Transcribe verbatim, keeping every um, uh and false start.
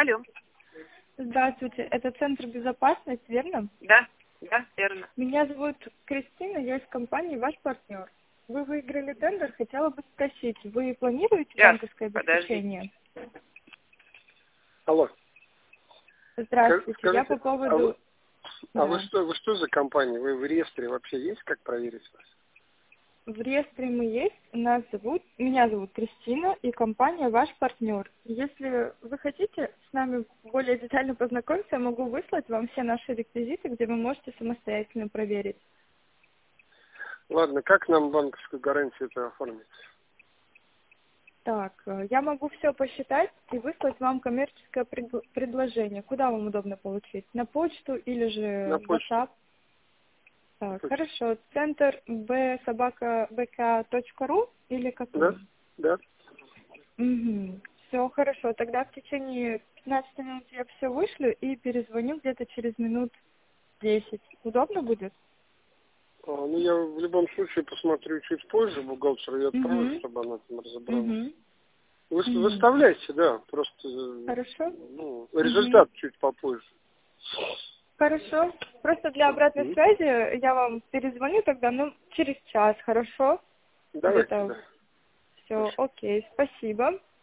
Алло. Здравствуйте, это Центр безопасности, верно? Да, да, верно. Меня зовут Кристина, я из компании «Ваш партнер». Вы выиграли тендер, хотела бы спросить, вы планируете Сейчас, банковское подожди. обеспечение? Алло. Здравствуйте, Скажите, я по а вы, поводу... а вы Да. что, вы что за компания? Вы в реестре вообще есть, как проверить вас? В реестре мы есть, нас зовут, меня зовут Кристина, и компания «Ваш партнер». Если вы хотите с нами более детально познакомиться, я могу выслать вам все наши реквизиты, где вы можете самостоятельно проверить. Ладно, как нам банковскую гарантию это оформить? Так, э, я могу все посчитать и выслать вам коммерческое пред- предложение. Куда вам удобно получить? На почту или же На в почту. WhatsApp? Так, Почту. хорошо. Центр b собака bk точка ру или Да? какой? Да? Угу. Все хорошо. Тогда в течение пятнадцати минут я все вышлю и перезвоню где-то через минут десять. Удобно будет? А, ну, я в любом случае посмотрю чуть позже, бухгалтеру я отправлю, Угу. чтобы она там разобралась. Угу. Вы Угу. выставляйте, да, просто э, Хорошо? ну, Угу. результат чуть попозже. Хорошо. Просто для обратной Мгм. связи я вам перезвоню тогда, ну, через час, хорошо? Давайте, Где-то да. все, Хорошо. окей, спасибо.